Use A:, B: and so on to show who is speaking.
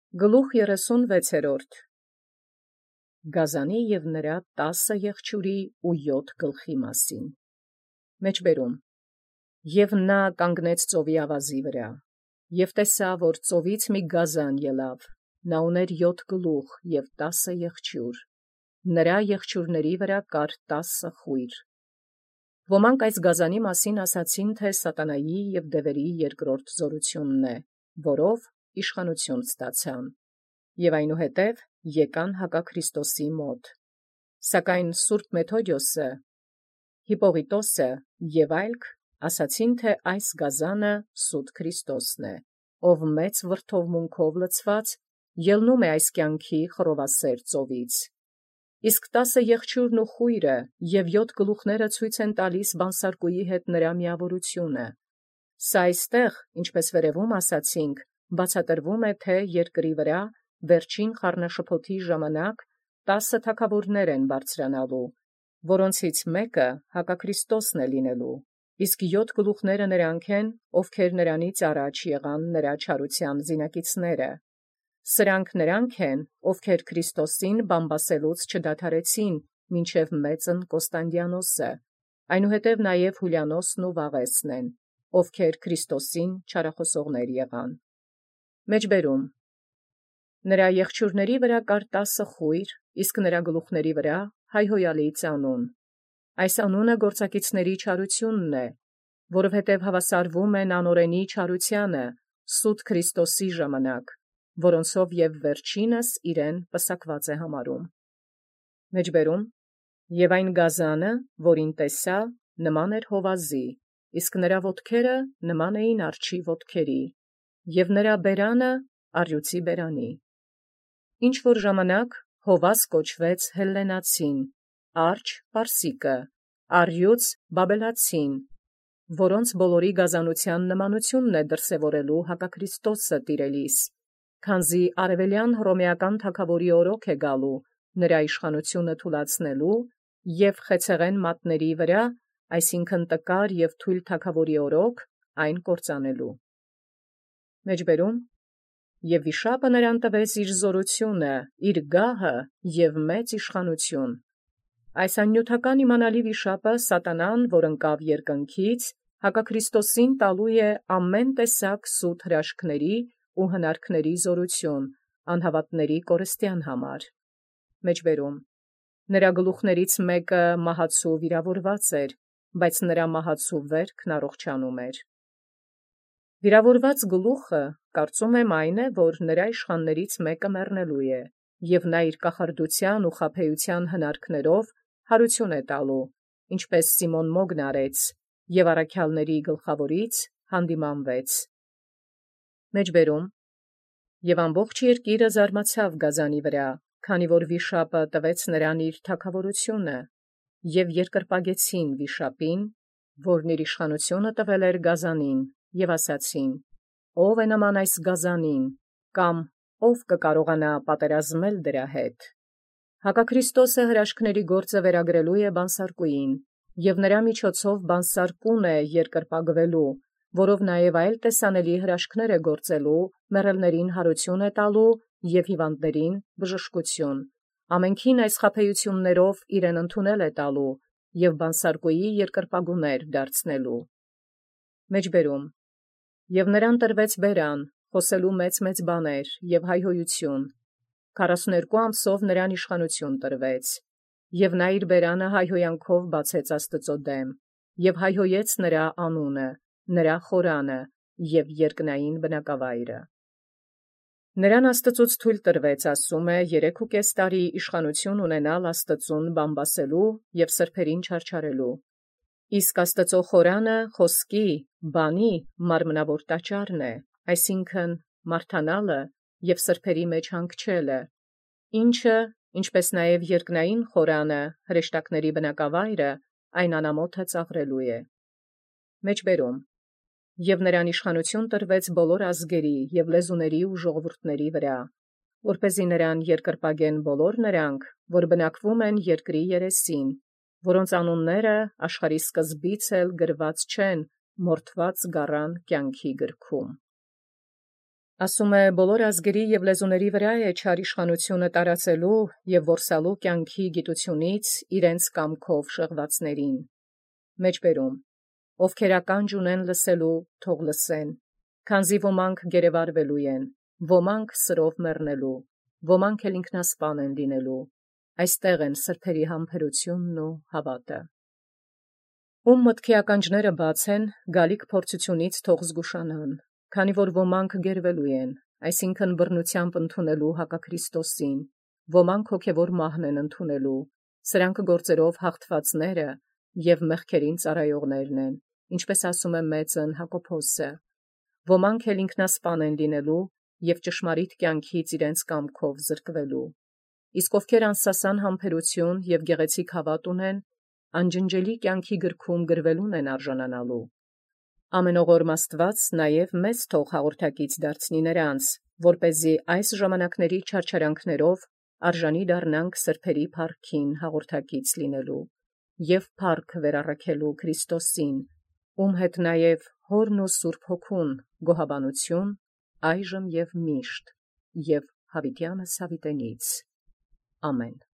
A: Գլուխ 36 Գազանի և նրա 10 եղջյուրի ու 7 գլխի մասին։ Մեջբերում. Եվ նա կանգնեց ծովի ավազի վրա, և տեսա, որ ծովից մի գազան ելավ, նա ուներ 7 գլուխ և 10 եղջյուր, նրա եղջյուրների վրա կար 10 խույր։ Ոմանք այս գազանի մասին ասացին, թե սատանայի և դևերի երկրորդ զորությունն է, որով իշխանություն ստացան, և այնուհետև եկան հակաքրիստոսի մոտ։ Սակայն Սուրբ Մեթոդիոսը, Հիպպողիտոսը և այլք ասացին, թե այս գազանը սուտ Քրիստոսն է, ով մեծ վրդովմունքով լցված ելնում է այս կյանքի խռովասեր ծովից։ Իսկ 10 եղջյուրն ու խույրը և 7 գլուխները ցույց են տալիս բանսարկուի հետ նրա միավորությունը։ Սա այստեղ, ինչպես վերևում ասացինք, բացատրվում է, թե երկրի վրա վերջին խառնաշփոթի ժամանակ 10 թագավորներ են բարձրանալու, որոնցից մեկը հակաքրիստոսն է լինելու, իսկ 7 գլուխները նրանք են, ովքեր նրանից առաջ եղան նրա չարության զինակիցները։ Սրանք նրանք են, ովքեր Քրիստոսին բամբասելուց չդադարեցին մինչև մեծն Կոստանդիանոսը, այնուհետև նաև Հուլիանոսն ու Վաղեսն են, ովքեր Քրիստոսին չարախոսողներ եղան։ Մեջբերում. Նրա եղջյուրների վրա կար 10 խույր, իսկ նրա գլուխների վրա հայհոյալի ծանուն։ Այս անունը գործակիցների չարությունն է, որովհետև հավասարվում են անօրենի չարությանը, սուտ Քրիստոսի ժամանակ, որոնցով և վերջինս իրեն պսակված է համարում։ Մեջբերում. Եվ այն գազանը, որին տեսա, նման էր հովազի, իսկ նրա ոտքերը նման էին արջի ոտքերի, և նրա բերանը առյուծի բերանի։ Ինչ որ ժամանակ հովազ կոչվեց հելլենացին, արջ պարսիկը, առյուծ բաբելացին, որոնց բոլորի գազանության նմանությունն է դրսևորելու հակաքրիստոսը տիրելիս, քանզի արևելյան հռոմեական թագավորի օրոք է գալու, նրա իշխանությունը թուլացնելու և խեցեղեն մատների վրա, այսինքն տկար և թույլ թագավորի օրոք, այն կործանելու։ Մեջբերում. Եվ վիշապը նրան տվեց իր զորությունը, իր գահը և մեծ իշխանություն։ Այս աննյութական իմանալի վիշապը սատանան, որ ընկավ երկնքից, հակաքրիստոսին տալու է ամեն տեսակ սուտ հրաշքների ու հնարքների զորություն, անհավատների կորստյան համար։ Մեջբերում. Նրա գլուխներից մեկը մահացու վիրավորված էր, բայց նրա մահացու վերքն առողջանում էր։ Վիրավորված գլուխը, կարծում եմ, այն է, որ նրա իշխաններից մեկը մեռնելու է, և նա իր կախարդության ու խաբեության հնարքներով հարություն է տալու, ինչպես Սիմոն Մոգն արեց, և առաքյալների գլխավորից հանդիմանվեց։ Մեջբերում. Եվ ամբողջ երկիրը զարմացավ գազանի վրա, քանի որ վիշապը տվեց նրան իր թագավորությունը, և երկրպագեցին վիշապին, որն իր իշխանությունը տվել էր գազանին, և ասացին. Ո՞վ է նման այս գազանին, կամ ո՞վ կկարողանա պատերազմել դրա հետ։ Հակաքրիստոսը հրաշքների գործը վերագրելու է բանսարկուին, և նրա միջոցով բանսարկուն է երկրպագվելու, որով նաև այլ տեսանելի հրաշքներ է գործելու, մեռելներին հարություն է տալու և հիվանդներին բժշկություն, ամենքին այս խաբեություններով իրեն ընդունել է տալու և բանսարկուի երկրպագուներ դարձնելու։ Մեջբերում. Եվ նրան տրվեց բերան, խոսելու մեծ բաներ և հայհոյություն, 42 ամսով նրան իշխանություն տրվեց, և նա իր բերանը հայհոյանքով բացեց Աստծո դեմ, և հայհոյեց նրա անունը, նրա խորանը և երկնային բնակավայրը։ Նրան Աստծուց թույլ տրվեց, ասում է, 3.5 տարի իշխանություն ունենալ Աստծուն բամբասելու և սրբերին չարչարելու։ Իսկ Աստծո խորանը խոսքի, բանի մարմնավոր տաճարն է, այսինքն մարդանալը և սրբերի մեջ հանգչելը, ինչը, ինչպես նաև երկնային խորանը, հրեշտակների բնակավայրը, այն անամոթը ծաղրելու է։ Մեջբերում. Եվ նրան իշխանություն տրվեց բոլոր ազգերի և լեզուների ու ժողովուրդների վրա, որպեսզի նրան երկրպագեն բոլոր նրանք, որ բնակվում են երկրի երեսին, որոնց անունները աշխարհի սկզբից էլ գրված չեն մորթված գառան կյանքի գրքում։ Ասում է բոլոր ազգերի եւ լեզուների վրա է չար իշխանությունը տարածելու եւ որսալու կյանքի գիտությունից իրենց կամքով շեղվածներին։ Մեջբերում ովքեր ականջ ունեն լսելու, թող լսեն, քանզի ոմանք գերեվարվելու են, ոմանք սրով մեռնելու, ոմանք էլ ինքնասպան են լինելու, այստեղ են սրբերի համբերությունն ու հավատը։ Ում մտքի ականջները բաց են, գալիք փորձությունից թող զգուշանան, քանի որ ոմանք գերվելու են, այսինքն բռնությամբ ընդունելու հակաքրիստոսին, ոմանք հոգևոր մահն են ընդունելու, սրանք գործերով հաղթվածները եւ մեղքերին ծառայողներն են, ինչպես ասում է մեծն Հակոբոսը, ոմանք էլ ինքնասպան են լինելու եւ ճշմարիտ կյանքից իրենց կամքով զրկվելու, իսկ ովքեր անսասան համբերություն եւ գեղեցիկ հավատ ունեն, անջնջելի կյանքի գրքում գրվելուն են արժանանալու։ Ամենօղորմ Աստուած նաև մեծ թող հաղորդակից դարձնի նրանց, որպեսզի այս ժամանակների չարչարանքներով արժանի դառնանք սրբերի փառքին հաղորդակից լինելու եւ փառք վերառաքելու Քրիստոսին, ում հետ նաև Հորն ու Սուրբ Հոգուն գոհաբանություն այժմ եւ միշտ եւ հավիտյանս հավիտենից։ Ամեն։